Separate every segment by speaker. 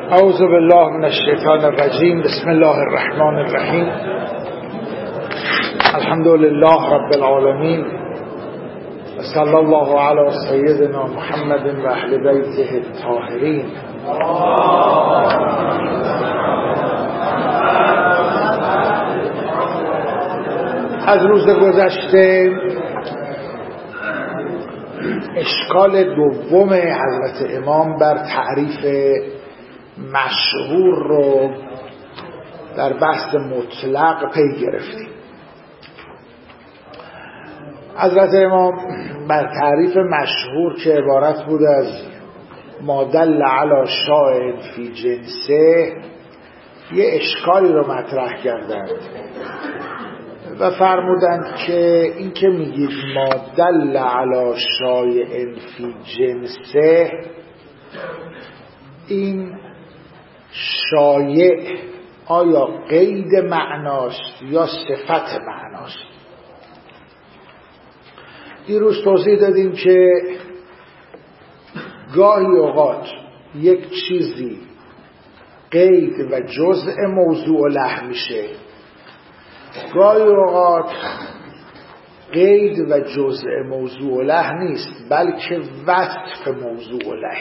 Speaker 1: اعوذ بالله من الشیطان الرجیم. بسم الله الرحمن الرحیم. الحمد لله رب العالمین و صلی الله علی سیدنا محمد و اهل بیته الطاهرین. از روز گذشته اشکال دوم حضرت امام بر تعریف مشهور رو در بحث مطلق پی گرفتیم. حضرت امام بر تعریف مشهور که عبارت بود از ما دل علی شاهد فی جنسه یه اشکالی رو مطرح کردند و فرمودند که این که میگید ما دل علی شایع فی جنسه، این شایع آیا قید معناست یا صفت معناست؟ دیروز توضیح دادیم که گاهی اوقات یک چیزی قید و جزء موضوع له میشه، گاهی اوقات قید و جزء موضوع له نیست بلکه وصف موضوع له.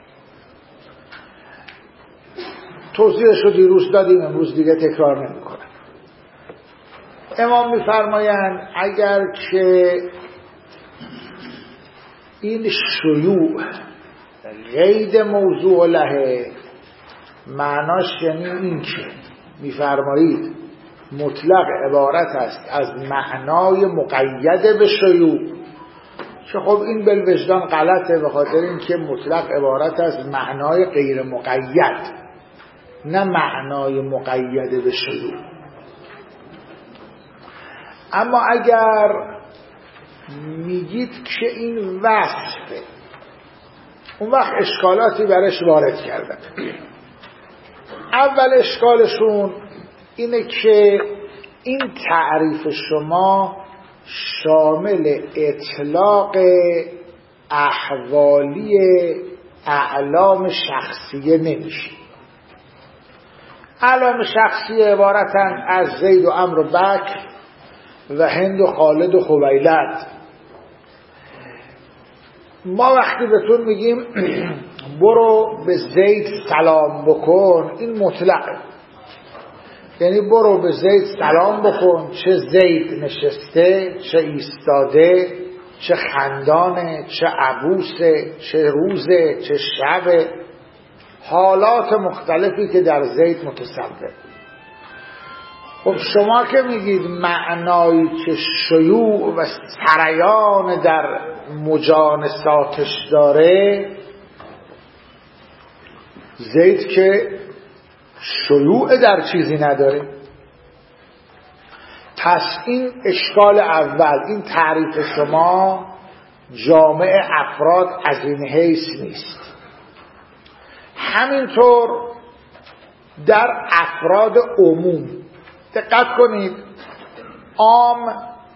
Speaker 1: توضیحش رو دیروز دادیم، امروز دیگه تکرار نمی کنم. امام می‌فرمایند اگر که این شیوع قید موضوع له، معناش یعنی این که می‌فرمایید مطلق عبارت است از معنای مقید به شیوع، که خب این بالوجدان غلطه، به خاطر اینکه مطلق عبارت از معنای غیر مقید نه معنای مقید به شیوع. اما اگر میگید که این وصفه، اون وقت اشکالاتی برش وارد کردن. اول اشکالشون اینه که این تعریف شما شامل اطلاق احوالی اعلام شخصیه نمیشه. اعلام شخصیه عبارتن از زید و عمرو و بکر و هند و خالد و خویلد. ما وقتی بهتون میگیم برو به زید سلام بکن، این مطلقه، یعنی برو به زید سلام بکن، چه زید نشسته، چه ایستاده، چه خندانه، چه عبوسه، چه روزه، چه شبه، حالات مختلفی که در زید متصور. خب شما که میگید معنایی که شیوع و سریان در مجانساتش داره، زید که شیوع در چیزی نداره. پس این اشکال اول، این تعریف شما جامع افراد از این حیث نیست. همینطور در افراد عموم دقت کنید، عام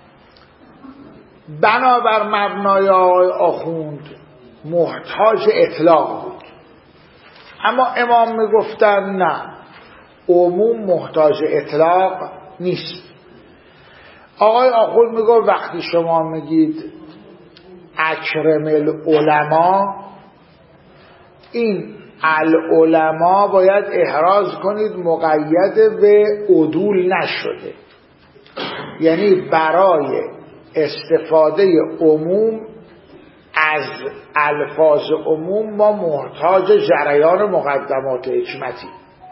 Speaker 1: بنابر مبنای آقای آخوند محتاج اطلاق بود، اما امام میگفتن نه، عموم محتاج اطلاق نیست. آقای آخوند میگفت وقتی شما میگید اکرم العلماء، این العلماء باید احراز کنید مقید به عدول نشده، یعنی برای استفاده عموم از الفاظ عموم ما محتاج جریان مقدمات حکمتی.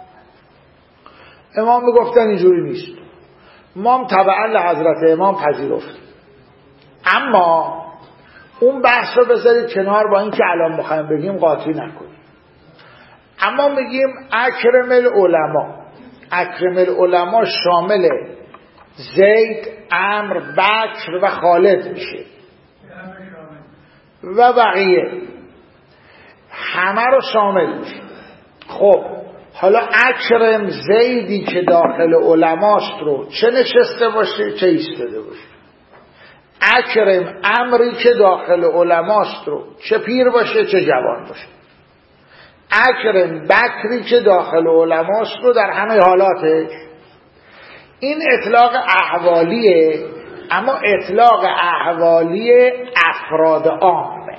Speaker 1: امام میگفتن اینجوری نیست، ما هم تبعا لحضرت امام پذیرفت. اما اون بحث رو بذارید کنار، با این که الان بخوایم بگیم قاطی نکنیم. اما میگیم اکرم العلماء، اکرم العلماء شامل زید، عمرو، بکر و خالد میشه و بقیه همه رو شامل میشه. خب حالا اکرم زیدی که داخل علماست رو چه نشسته باشه چه ایستاده باشه، اکرم امری که داخل علماست رو چه پیر باشه چه جوان باشه. اکرم بکری که داخل علماست رو در همه حالاتش. این اطلاق احوالیه، اما اطلاق احوالی افراد عامه،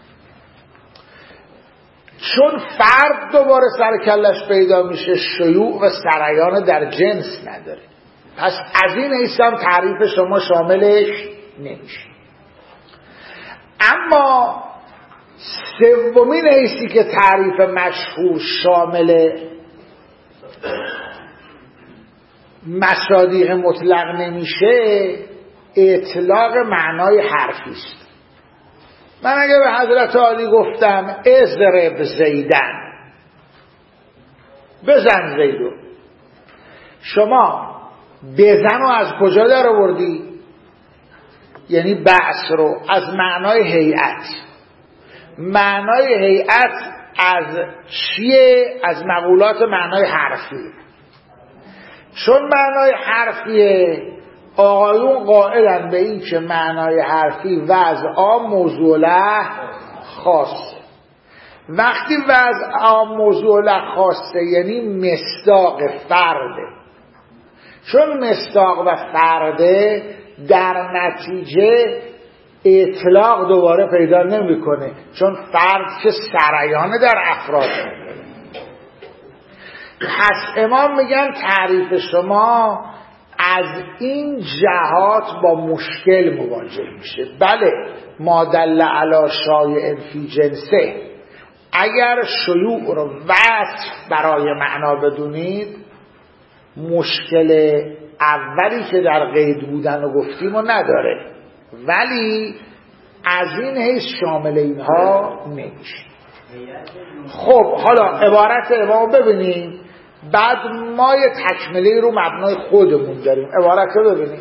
Speaker 1: چون فرد دوباره سر کلش پیدا میشه شیوع و سریان در جنس نداره، پس از این حیث هم تعریف شما شاملش نمیشه. اما سومین حیثی که تعریف مشهور شامل مصادیق مطلق نمیشه، اطلاق معنای حرفی است. من اگه به حضرت عالی گفتم اضرب زیدن، بزن زیدو، شما بزن رو از کجا در آوردی؟ یعنی بأس رو از معنای هیئت. معنای هیئت از چیه؟ از مقولات معنای حرفی. چون معنای حرفیه، آقایون قائلن به این که معنای حرفی وضع عام موضوع له خاصه. وقتی وضع عام موضوع له خاصه یعنی مصداق فرده. چون مصداق و فرده در نتیجه اطلاق دوباره پیدا نمیکنه، چون فرد که سریانه در افراد. پس امام میگن تعریف شما از این جهات با مشکل مواجه میشه. بله، ما دل علی شایع فی جنسه، اگر شیوع رو وصف برای معنا بدونید، مشکل اولی که در قید بودن و گفتیم رو نداره، ولی از این حیث شامل اینها نمیشه. خب حالا عبارت امام ببینیم، بعد ما یه تکمله رو مبنای خودمون داریم. عبارت رو ببینیم.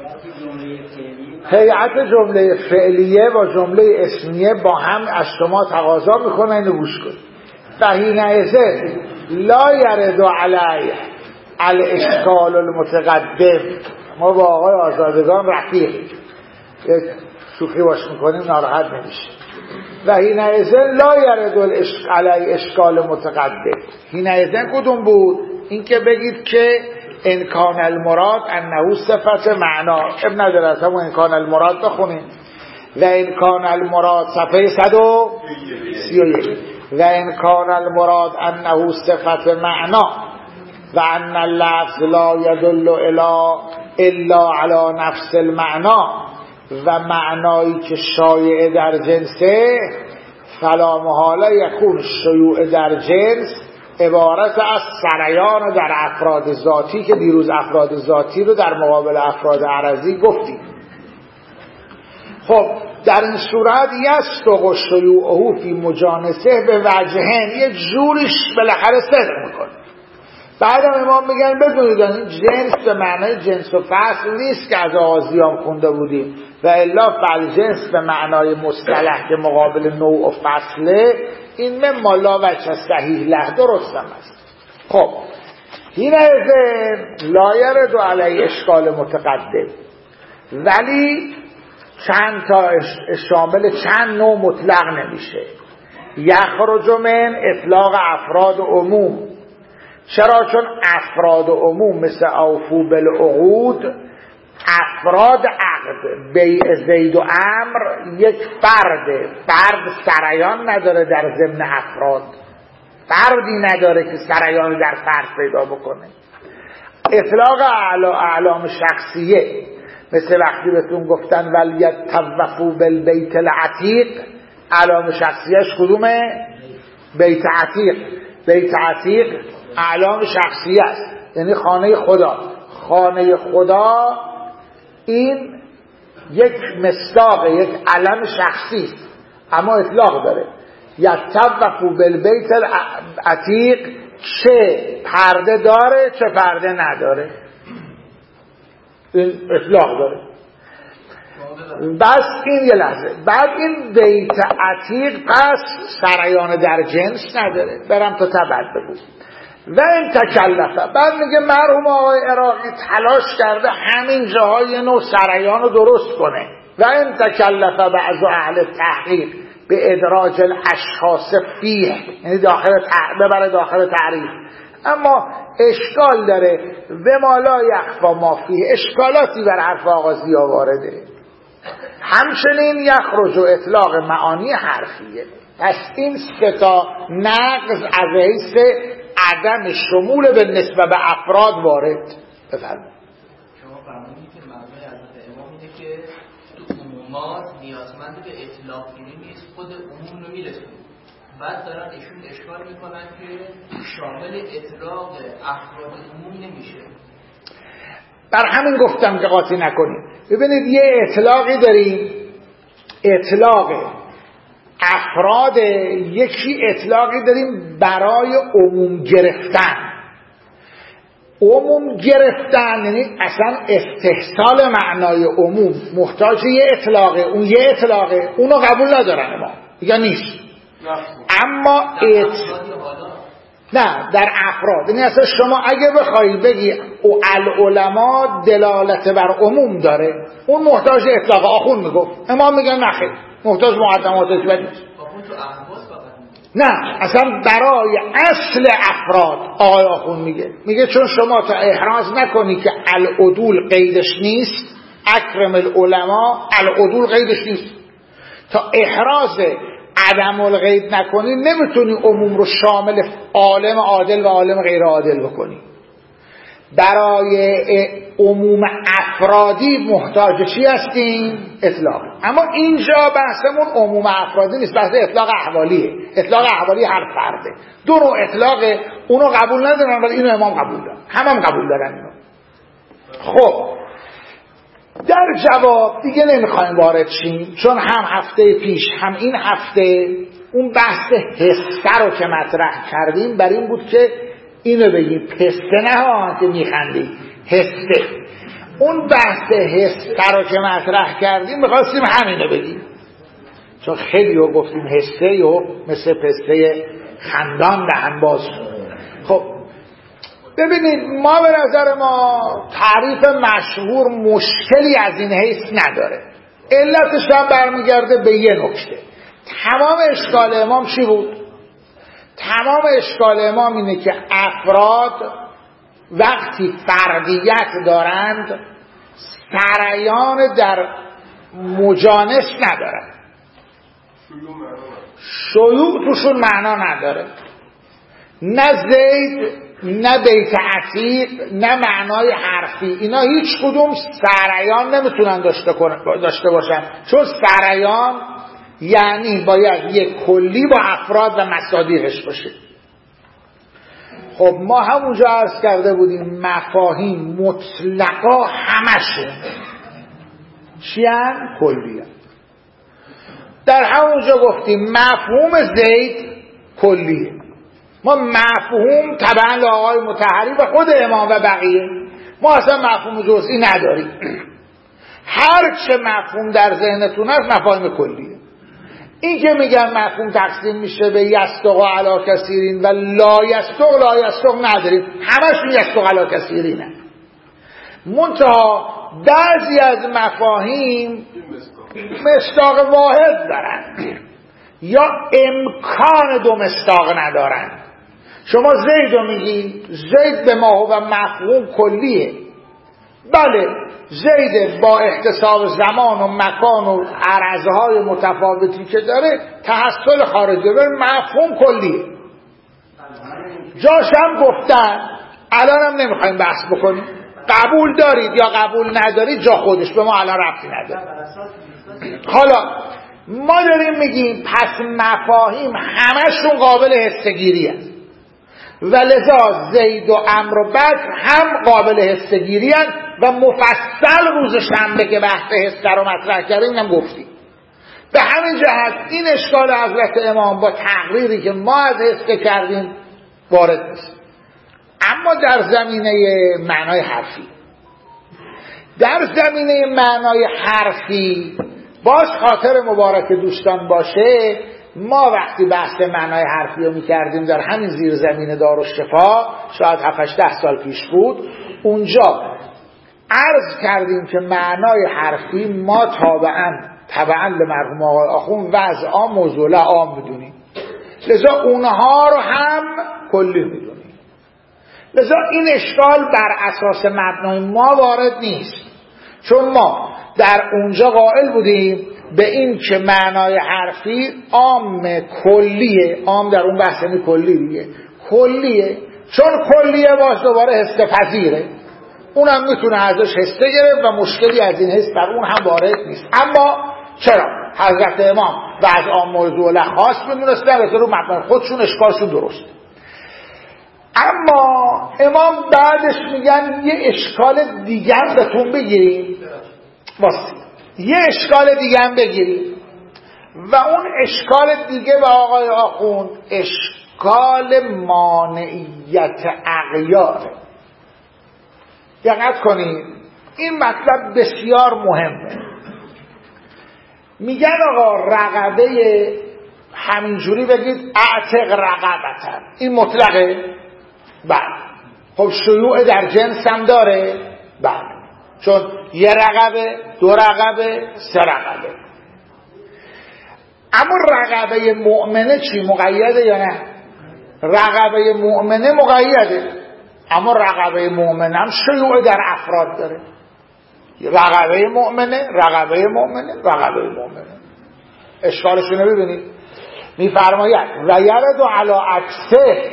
Speaker 1: هیئت جمله فعلیه و جمله اسمیه با هم از شما تقاضا میکنن اینو گوش کنید. فحینئذ لا یرد علیه الاشکال المتقدم. ما با آقای آزادگان رفیق یک شوخی باش میکنیم، ناراحت نمیشه. و حینئذ لا یرد علی اشکال متقدم. حینئذ کدوم بود؟ این که بگید که انکان المراد انه صفت معنا. ابن نداره همون انکان المراد بخونیم. و انکان المراد صفحه 131. و انکان المراد انه صفت معنا و ان اللفظ لا یدل الا علی نفس المعنا و معنایی که شایع در جنسه، فلا محاله یکون شیوع در جنس عبارت از سریان در افراد ذاتی، که دیروز افراد ذاتی رو در مقابل افراد عرضی گفتیم. خب در این صورت یصدق شیوعه فی مجانسه به وجهین، یه جوریش بالاخره صدق میکنه. بعدم امام میگن بدونید این جنس به معنای جنس و فصل نیست که از آغازیام خونده بودیم، و الا فالجنس به معنای مصطلح که مقابل نوع و فصله، این مما لا وجه صحیح له، درست هم است. خب حینئذ لا یرد علی اشکال متقدم، ولی چند تا شامل چند نوع مطلق نمیشه. یخرج من اطلاق افراد عموم. چرا؟ چون افراد عموم مثل اوفو بالعقود، افراد عقد بیع زید و عمر یک فرده. فرد سریان نداره در ضمن افراد، فردی نداره که سریان در فرد پیدا بکنه. اطلاق اعلام شخصیه، مثل وقتی بهتون گفتن ولیطوفوا بالبیت العتیق، اعلام شخصیش کدومه؟ بیت عتیق. بیت عتیق اعلام شخصیه است، یعنی خانه خدا. خانه خدا این یک مصداق، یک علم شخصی است، اما اطلاق داره. یطوفوا بالبیت العتیق، چه پرده داره چه پرده نداره، این اطلاق داره. بس این یه لحظه، بعد این بیت عتیق پس سریان در جنس نداره. برم تا تبد بگو. و این تکلفه، بعد میگه مرحوم آقای عراقی تلاش کرده همین جاهای نوع سریان رو درست کنه. و این تکلفه بعض اهل تحقیق، به ادراج الاشخاص فیه، یعنی ببره داخل تعریف. اما اشکال داره و ما لا یخفا ما فیه، اشکالاتی بر حرف آغازی ها وارده. همچنین یخرج و اطلاق معانی حرفیه. پس این ستا نقض از حیث عدم شمول به نسبه به افراد وارد. بفرمایید.
Speaker 2: شما فرمودید که معنای حضرت امام اینه که تو عمومات نیازمند به اطلاق گیری نیست، خود عموم رو میرسونه. بعد دارن ایشون اشکال میکنن که شامل اطلاق افراد عموم نمیشه.
Speaker 1: بر همین گفتم که قاطی نکنیم. ببینید یه اطلاقی داریم، اطلاق افراد، یکی اطلاقی داریم برای عموم گرفتن. عموم گرفتن یعنی اصلا استحصال معنای عموم محتاج یه اطلاقه، اون یه اطلاقه، اونو قبول ندارن ما یا نیست. اما نه در افراد، یعنی اصلا شما اگه بخوایی بگی العلماء دلالت بر عموم داره، اون محتاج اطلاق. آخون میگفت، امام میگن نخیر، محتاج مقدمات اجباری نیست. نه اصلا برای اصل افراد آقای آخون میگه چون شما تا احراز نکنی که العدول قیدش نیست، اکرم العلماء العدول قیدش نیست، تا احراز عدم الغیب نکنی نمیتونی عموم رو شامل عالم عادل و عالم غیر عادل بکنی. برای عموم افرادی محتاج چی هستیم؟ اطلاق. اما اینجا بحثمون عموم افرادی نیست، بحث اطلاق احوالیه. اطلاق احوالی هر فرده، دو نوع اطلاقه، اونو قبول ندارن ولی اینو امام قبول دارن، هم قبول دارن اینو. خب در جواب دیگه نمیخوایم وارد شیم، چون هم هفته پیش هم این هفته اون بحث حسه رو که مطرح کردیم بر این بود که اینو بگیم پسته نه ها که میخندی، حسه. اون بحث حسه رو که مطرح کردیم میخواستیم همینو بگیم، چون خیلی رو گفتیم حسه و مثل پسته خندان دهن باز. خب ببینید ما به نظر ما تعریف مشهور مشکلی از این حیث نداره. علتش هم برمیگرده به یه نکته. تمام اشکال امام چی بود؟ تمام اشکال امام اینه که افراد وقتی فردیت دارند سریان در مجانس ندارند، شیوع توشون معنا نداره، نه زید نه بیت عتیق نه معنای حرفی، اینا هیچ کدوم سریان نمیتونن داشته باشن، چون سریان یعنی باید یک کلی با افراد و مصادیقش باشه. خب ما همونجا عرض کرده بودیم مفاهیم مطلقا همشون چیان؟ کلیه. در همونجا گفتیم مفهوم زید کلیه. ما مفهوم طبعا آقای مطهری و خود امام و بقیه ما اصلا مفهوم جزئی نداریم. هر چه مفهوم در ذهنتون هست مفاهیم کلیه. این که میگن مفهوم تقسیم میشه به یستق علی کثیرین و لا یستق نداریم، همشون یستق علی کثیرینه. منتها بعضی از مفاهیم مصداق واحد دارن یا امکان دو مصداق ندارن. شما زید رو میگی، زید به ما و مفهوم کلیه، بله زید با احتساب زمان و مکان و عرضهای متفاوتی که داره تحصل خارجه بر مفهوم کلیه. جاش هم گفتن، الان هم نمیخوایم بحث بکنیم، قبول دارید یا قبول ندارید جا خودش، به ما الان ربطی نداره. حالا ما داریم میگیم پس مفاهیم همشون قابل حسگیری هست و لذا زید و عمرو و بکر هم قابل حسگیری هست و مفصل روز شنبه که بحث حسه رو مطرح کردیم هم گفتیم. به همین جهت این اشکال حضرت امام با تقریری که ما از حسه کردیم وارد نیست. اما در زمینه معنای حرفی، در زمینه معنای حرفی باز خاطر مبارک دوستان باشه، ما وقتی بحث معنای حرفی رو میکردیم در همین زیر زمین دارالشفا شاید 7-10 سال پیش بود، اونجا عرض کردیم که معنای حرفی ما تابعاً طبعا لمرحوم آقای آخوند وضع عام موضوع عام بدونیم، لذا اونها رو هم کلی میدونیم. لذا این اشکال بر اساس مبنای ما وارد نیست، چون ما در اونجا قائل بودیم به این که معنای حرفی عام کلیه. عام در اون بحث یعنی کلی دیگه، کلیه، چون کلیه باز دوباره حس پذیره، اونم میتونه ازش حسه گرفت و مشکلی از این حس در اون هم وارد نیست. اما چرا حضرت امام و از عام موضوع خاص میدونستن و رو مبنای خودشون اشکالشون درست. اما امام بعدش میگن یه اشکال دیگه هم بهتون بگیریم، یه اشکال دیگه هم بگیریم و اون اشکال دیگه به آقای آخوند اشکال مانعیت اغیاره. دقت کنید این مطلب بسیار مهمه. میگن آقا رقبه همینجوری بگید اعتق رقبتن، این مطلقه؟ بله. خب شیوع در جنس هم داره؟ بله، چون یه رقبه، دو رقبه، سه رقبه. اما رقبه مؤمنه چی؟ مقیده یا نه؟ رقبه مؤمنه مقیده، اما رقبه مؤمنه هم شیوع در افراد داره. رقبه مؤمنه، رقبه مؤمنه، رقبه مؤمنه. اشکالشونه ببینید، میفرماید و یرد علی عکسه،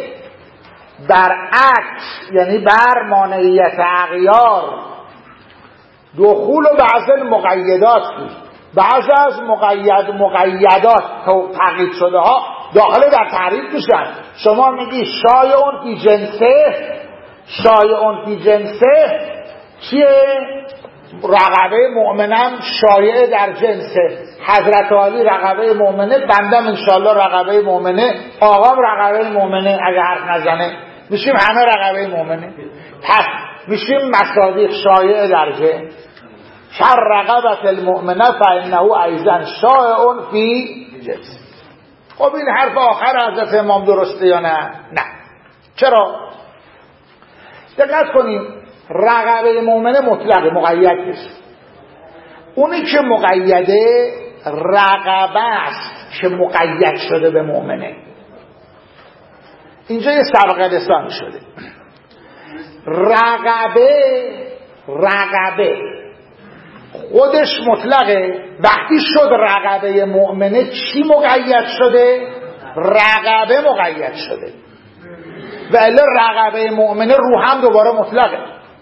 Speaker 1: برعکس یعنی بر مانعیت اغیار دخول و بعض المقیدات بود. بعض از مقیدات تقیید شده ها داخل در تعریف میشن. شما میگی شایعون فی جنسه، شایعون فی جنسه چیه؟ رقبه مؤمنم شایع در جنسه. حضرت علی رقبه مؤمنه، بندم انشالله رقبه مؤمنه، آقام رقبه مؤمنه، اگه حرف نزنه میشیم همه رقبه مؤمنه. پس میشیم مصادیق شایع در جنس. شر رقبت المؤمنه فانه ایضا شایع فی جنس. خب این حرف آخر حضرت امام درسته یا نه؟ نه. چرا؟ دقت کنیم رقبه مؤمنه مطلقه، مقید نیست. اونی که مقیده رقبه است که مقید شده به مؤمنه. اینجا یه سبق لسانی شده. رقبه خودش مطلقه، وقتی شد رقبه مؤمنه چی مقید شده؟ رقبه مقید شده. ولی رقبه مؤمنه رو هم دوباره مطلقه.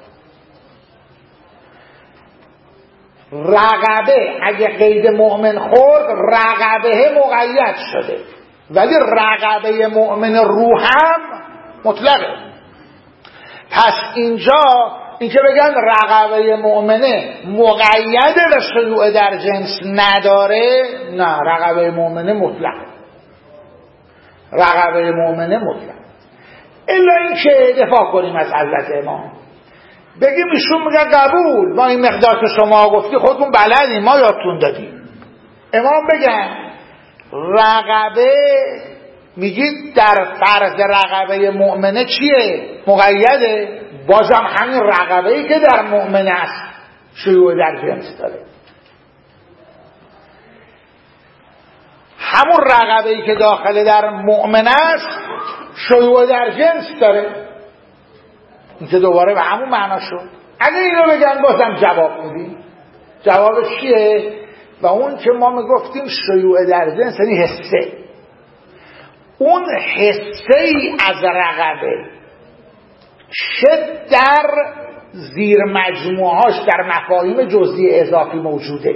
Speaker 1: رقبه اگه قید مؤمن خورد رقبه مقید شده، ولی رقبه مؤمن رو هم مطلقه. پس اینجا اینکه بگن رقبه مؤمنه مقیده و شیوع در جنس نداره، نه، رقبه مؤمنه مطلقه. رقبه مؤمنه مطلق. الا اینکه دفاع کنیم از حضرت امام، بگیم ایشون میگن قبول، ما این مقدار که شما گفتی خودتون بلدین، ما یادتون دادیم. امام بگن رقبه میگید در فرض رقبه مؤمنه چیه؟ مقیده. بازم همین رقبه‌ای که در مؤمنه است شیوع در جنس داره. همون رقبه‌ای که داخل در مؤمنه است شیوع در جنس داره. این که دوباره به همون معنا شد. اگه اینو بگن بازم جواب میدیم. جوابش چیه؟ و اون که ما میگفتیم شیوع در جنس یعنی حسه. اون حسه ای از رقبه چه در زیر مجموعهاش در مفاهیم جزئی اضافی موجوده.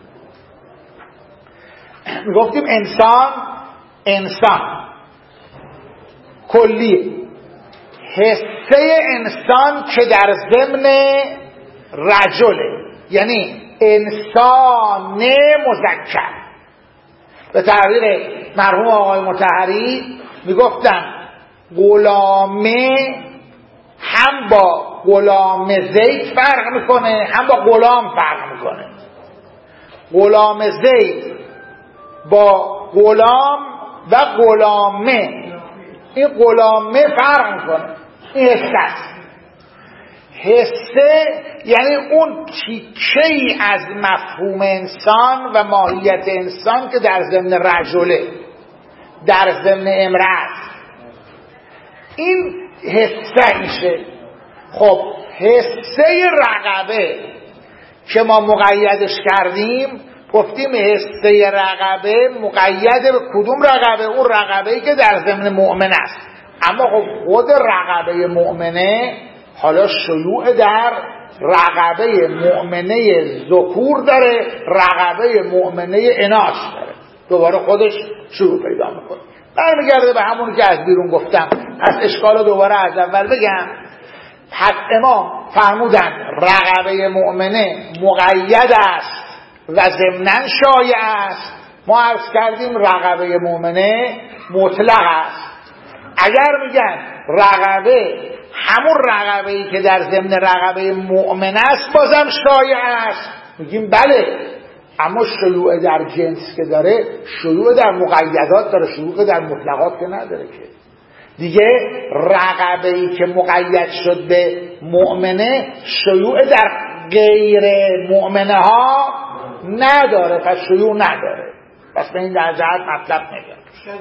Speaker 1: میگفتیم انسان کلیه. حسه انسان که در ضمن رجله، یعنی انسان مذکر. به تعبیر مرحوم آقای مطهری میگفتن غلامه هم با غلام زید فرق میکنه، هم با غلام فرق میکنه. غلام زید با غلام و غلامه، این غلامه فرق میکنه. این حسه است. حسه یعنی اون تیکه‌ای از مفهوم انسان و ماهیت انسان که در ضمن رجله، در ضمن امرأت، این حسه میشه. خب حسه رقبه که ما مقیدش کردیم، گفتیم حسه رقبه مقید به کدوم رقبه؟ اون رقبه‌ای که در ضمن مؤمن است. اما خب خود رقبه مؤمنه حالا شیوع در رقبه مؤمنه ذکور داره، رقبه مؤمنه اناث داره، دوباره خودش شروع پیدا میکنه. برمیگرده به همون که از بیرون گفتم. از اشکال دوباره از اول بگم. پس امام فرمودن رقبه مؤمنه مقید است و ضمناً شایع است. ما عرض کردیم رقبه مؤمنه مطلق است. اگر میگن رقبه همون رقبه‌ای که در ضمن رقبه مؤمن است بازم شایع است، میگیم بله، اما شیوع در جنس که داره، شیوع در مقیدات داره، شیوع در مطلقات که نداره. که دیگه رقبه‌ای که مقید شد به مؤمنه شیوع در غیر مؤمنه ها نداره، پس شیوع نداره. پس به این در جهت مطلب نگه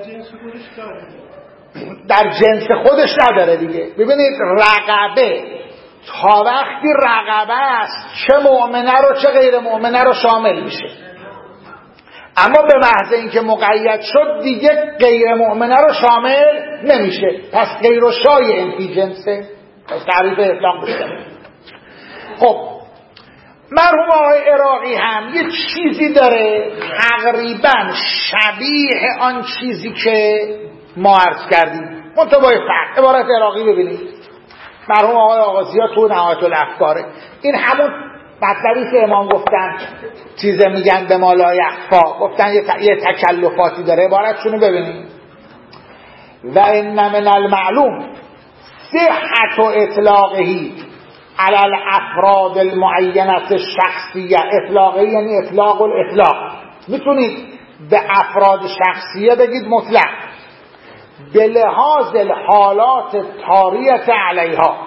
Speaker 1: در جنس خودش نداره دیگه. ببینید رقبه تا وقتی رقبه است چه مؤمنه رو چه غیر مؤمنه رو شامل میشه، اما به محض اینکه مقید شد دیگه غیر مؤمنه رو شامل نمیشه. پس غیر و شایع فی جنسه. پس تعریف اسلام بکنه. خب مرحوم آقای عراقی هم یه چیزی داره تقریبا شبیه آن چیزی که ما عرض کردیم، منتبای فرق. عبارت عراقی ببینید. مرحوم آقای آغازی‌ها تو نهایت الافکاره، این همون مطلبی که امام گفتن چیزه میگن به ما لا یخفا، گفتن یه تکلفاتی داره. عبارتشونو ببینید. و ان من المعلوم صحت اطلاقه علی الافراد المعینه الشخصیه. اطلاقه یعنی اطلاق الاطلاق. میتونید به افراد شخصیه بگید مطلق، به لحاظ الحالات طاریة علیها،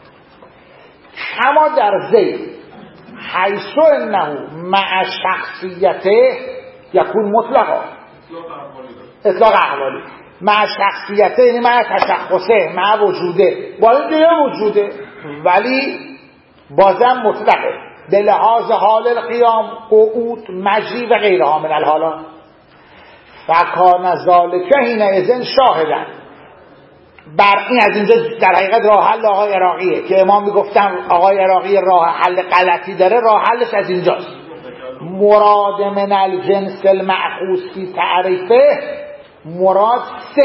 Speaker 1: کما در زید حیث انه مع شخصیته یکون مطلقا. اطلاق احوالی مع شخصیته یعنی مع تشخصه، مع وجوده، با این دیگه وجوده ولی بازم مطلقه، به لحاظ حال القیام، قعود، مجی و غیرها من الحالات. فکان ذالک حینئذ شاهدن. بر این از اینجا در حقیقت راه حل آقای عراقیه که امام میگفتن آقای عراقی راه حل غلطی داره، راه حلش از اینجاست. مراد من الجنس المعخوذ فی تعریفه، مراد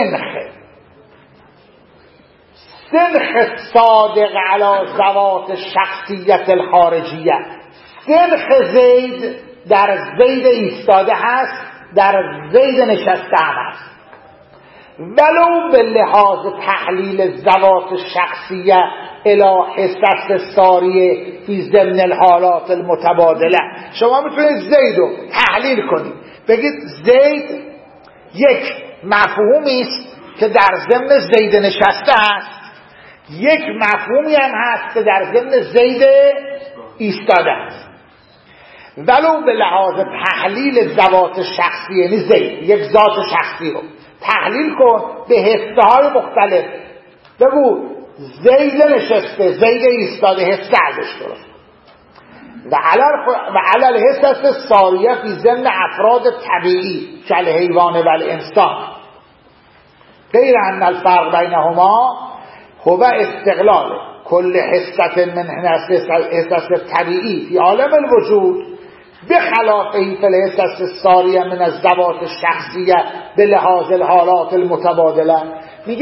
Speaker 1: سنخ صادق علی ذوات شخصیت الخارجیه. سنخ زید در زید ایستاده هست، در زید نشسته هم هست. ولو به لحاظ تحلیل ذوات شخصیه الی حسس ساریه فی ضمن الحالات المتبادله. شما میتونید زید رو تحلیل کنید، بگید زید یک مفهومی است که در ضمن زید نشسته است، یک مفهومی هم هست که در ضمن زید ایستاده است. ولو به لحاظ تحلیل ذوات شخصی، یعنی زید یک ذات شخصی رو تحلیل کن به حسه های مختلف. بگو زید نشسته، زید ایستاده، حسه ازش درست و علل حسه ساریه فی ضمن افراد طبیعی کل حیوان و الانسان، غیر ان الفرق بینهما هو استقلال کل حسه من حسه طبیعی فی عالم الوجود بخلاف فی الحسه الساریه من الذوات الشخصیه به لحاظ الحالات المتبادله. میگه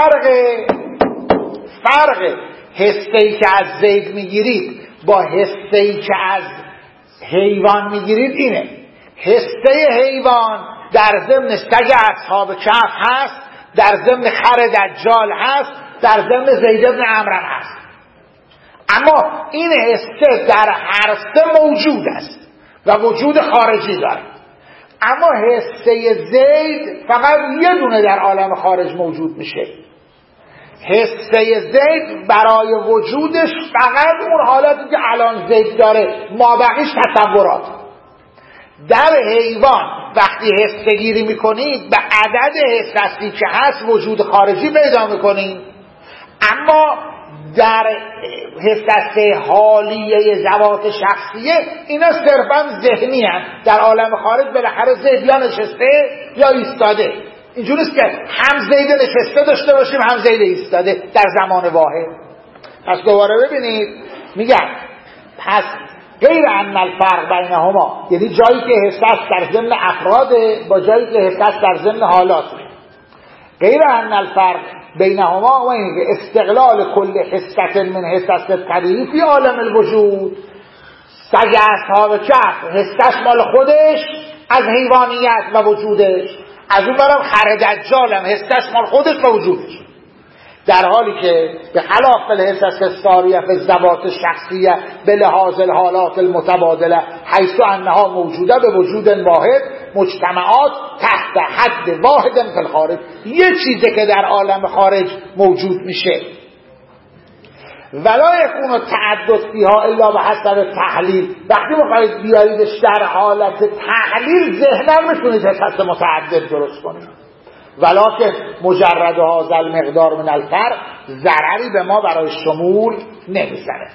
Speaker 1: فرق حسه‌ای که از زید میگیرید با حسه‌ای که از حیوان میگیرید اینه: حسه حیوان در ضمن سگ اصحاب کهف هست، در ضمن خر دجال هست، در ضمن زید بن عمرو هست. اما این حسه در هر سه موجود است و وجود خارجی داره. اما حسه زید فقط یه دونه در عالم خارج موجود میشه. حسه زید برای وجودش فقط اون حالاتی که الان زید داره، ما بقیش تصورات. در حیوان وقتی حسه گیری میکنید به عدد حس اصلی که هست وجود خارجی پیدا میکنید، اما در حس حالیه ذوات شخصیه اینا صرفا ذهنی هست. در عالم خارج بالاخره زید یا نشسته یا ایستاده. اینجوری است که هم زید نشسته داشته باشیم هم زید ایستاده در زمان واحد. پس دوباره ببینید میگن پس غیر ان الفرق بینهما، یعنی جایی که حس است در ضمن افراده با جایی که حس است در ضمن حالات. غیر ان الفرق بینهما و این استقلال کل حسة من حسة الطبیعی فی عالم الوجود. سگ اصحاب کهف حسش مال خودش از حیوانیت و وجودش، از اون برم خر دجالم حسش مال خودش و وجودش، در حالی که به خلاف الحسس الساریه فی الذوات الشخصیه به لحاظ الحالات المتبادله حیث انها موجوده به وجود واحد مجتمعات تحت حد واحد فی الخارج. یه چیزی که در عالم خارج موجود میشه ولا یکون تعدد فیها الا بحسب تحلیل. وقتی میخواید بیاریدش در حالت تحلیل ذهنا میتونید حسس متعدد درست کنید، ولکن مجرد هذا المقدار من الفرق ضرری به ما برای شمول نمیزنه.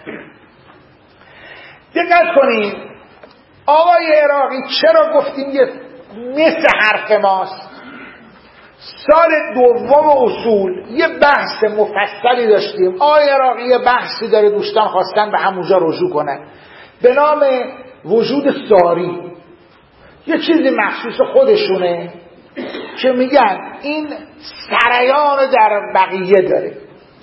Speaker 1: دقت کنید آقای عراقی چرا گفتیم یه مثل حرف ماست. سال دوم اصول یه بحث مفصلی داشتیم. آقای عراقی یه بحثی داره، دوستان خواستن به همونجا رجوع کنن، به نام وجود ساری. یه چیزی مخصوص خودشونه که میگن این سریان در بقیه داره،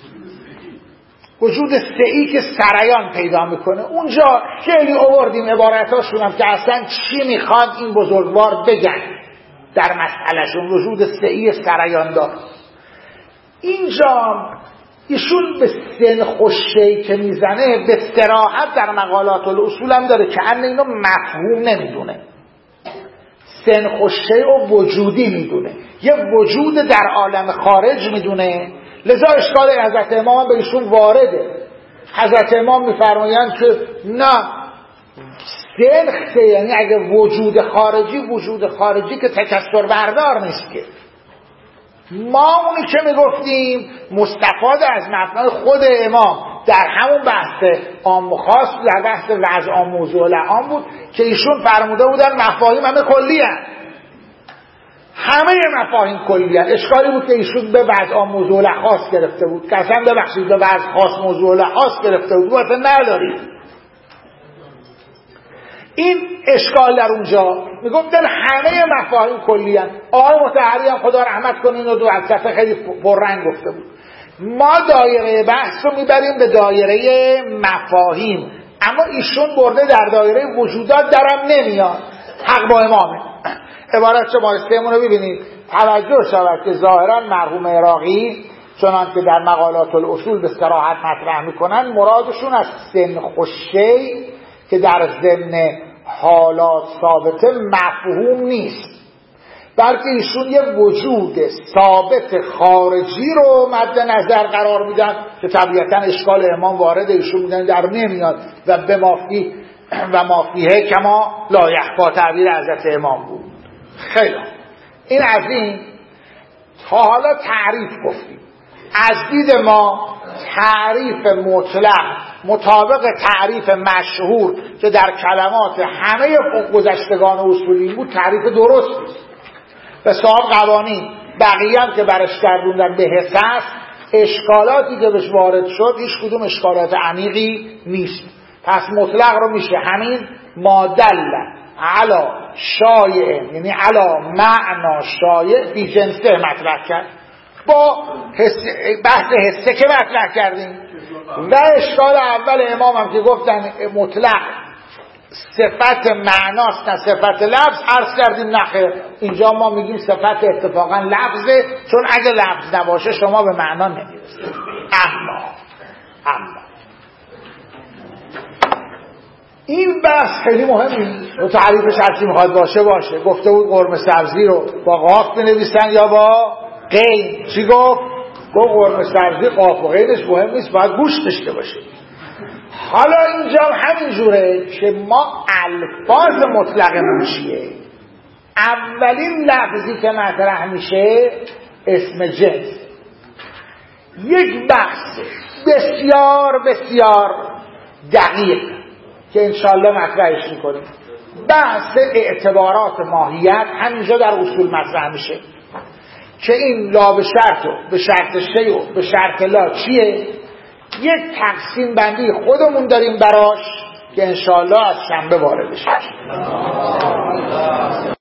Speaker 1: وجود سعی که سریان پیدا میکنه. اونجا خیلی آوردیم عبارتاشون هم که اصلا چی میخواد این بزرگوار بگن در مسئلهشون، وجود سعی سریان دار. اینجا ایشون به سن خوشی که میزنه به صراحت در مقالات الاصول هم داره که ان اینو مفهوم نمیدونه، سن خوشی و وجودی میدونه، یه وجود در عالم خارج میدونه. لذا اشکال حضرت امام به ایشون وارده. حضرت امام میفرمایند که نه، سنخته، یعنی اگه وجود خارجی که تکثر بردار نیست که. ما اونی که میگفتیم مستفاد از مبنای خود امام در همون بحث عام و خاص، در بحث وضع عام موضوع العام بود که ایشون فرموده بودن مفاهیم همه کلی هست، همه مفاهیم کلی هست. اشکالی بود که ایشون به وضع عام موضوع خاص گرفته بود، که اصلا ببخشید به وضع خاص موضوع خاص گرفته بود، اصلا ندارید. این اشکال در اونجا میگفتن همه مفاهیم کلی هست. آقای مطهری هم خدا رحمت کنه اینو دو صفحه خیلی پررنگ گفته بود. ما دایره بحث رو میبریم به دایره مفاهیم، اما ایشون برده در دایره وجودات درم نمیاد. حق با امامه. عبارت شمارسته‌مون رو ببینید، توجه شود که ظاهرا مرحوم عراقی چنان که در مقالات الاصول به صراحت مطرح میکنن مرادشون از سن خوشی که در ضمن حالات ثابته مفهوم نیست، بلکه ایشون یه وجود ثابت خارجی رو مد نظر قرار میدن که طبیعتا اشکال امام وارد ایشون میدن در نمیاد و به مافیه کما لا یخفی تعبیر حضرت امام بود. خیلی این از این. تا حالا تعریف گفتیم. از دید ما تعریف مطلق مطابق تعریف مشهور که در کلمات همه گذشتگان اصولی بود تعریف درست بود. به صاحب قوانین بقیه هم که برش گردوندن به حساس، اشکالاتی که بهش وارد شد هیچ کدوم اشکالات عمیقی نیست. پس مطلق رو میشه همین مادل علا شایع، یعنی علا معنا شایع بی جنسه مطرح کرد. با بحث حسه که مطرح کردیم و اشکال اول امام هم که گفتن مطلق صفت معناست نه صفت لفظ، عرض کردیم نخیر. اینجا ما میگیم صفت اتفاقا لفظه، چون اگه لفظ نباشه شما به معنا نمیرسید. اما این بحث خیلی مهمه و تعریفش هرچی میخواد باشه. گفته بود قرمه سبزی رو با قاف بنویسن یا با قین. چی گفت؟ با قرمه سبزی قاف و غیرش مهم نیست، باید گوشت داشته باشه. حالا اینجا همین جوره که ما الفاظ مطلقمون چیه؟ اولین لفظی که مطرح میشه اسم جنس. یک بحث بسیار بسیار دقیق که انشالله مطرحش میکنیم، بحث اعتبارات ماهیت همینجا در اصول مطرح میشه که این لا به شرط و به شرط شی و به شرط لا چیه. یک تقسیم بندی خودمون داریم براش که انشالله از شنبه وارد بشیم.